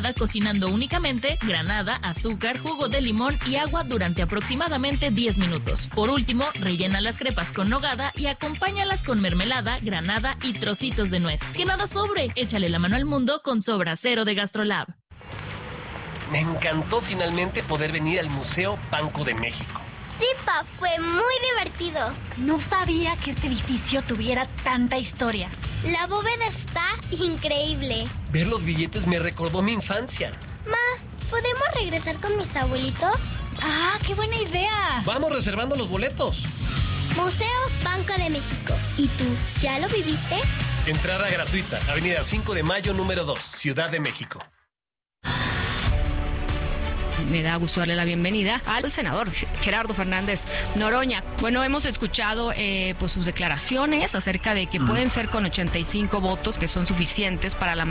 preparada cocinando únicamente granada, azúcar, jugo de limón y agua durante aproximadamente 10 minutos. Por último, rellena las crepas con nogada y acompáñalas con mermelada, granada y trocitos de nuez. Que nada sobre, échale la mano al mundo con Sobra Cero de GastroLab. Me encantó finalmente poder venir al Museo Banco de México. Sí, Pa, fue muy divertido. No sabía que este edificio tuviera tanta historia. La bóveda está increíble. Ver los billetes me recordó mi infancia. Ma, ¿podemos regresar con mis abuelitos? ¡Ah, qué buena idea! Vamos reservando los boletos. Museo Banco de México. ¿Y tú, ya lo viviste? Entrada gratuita, Avenida 5 de Mayo, número 2, Ciudad de México. Me da gusto darle la bienvenida al senador Gerardo Fernández Noroña. Bueno, hemos escuchado pues sus declaraciones acerca de que pueden ser con 85 votos, que son suficientes para la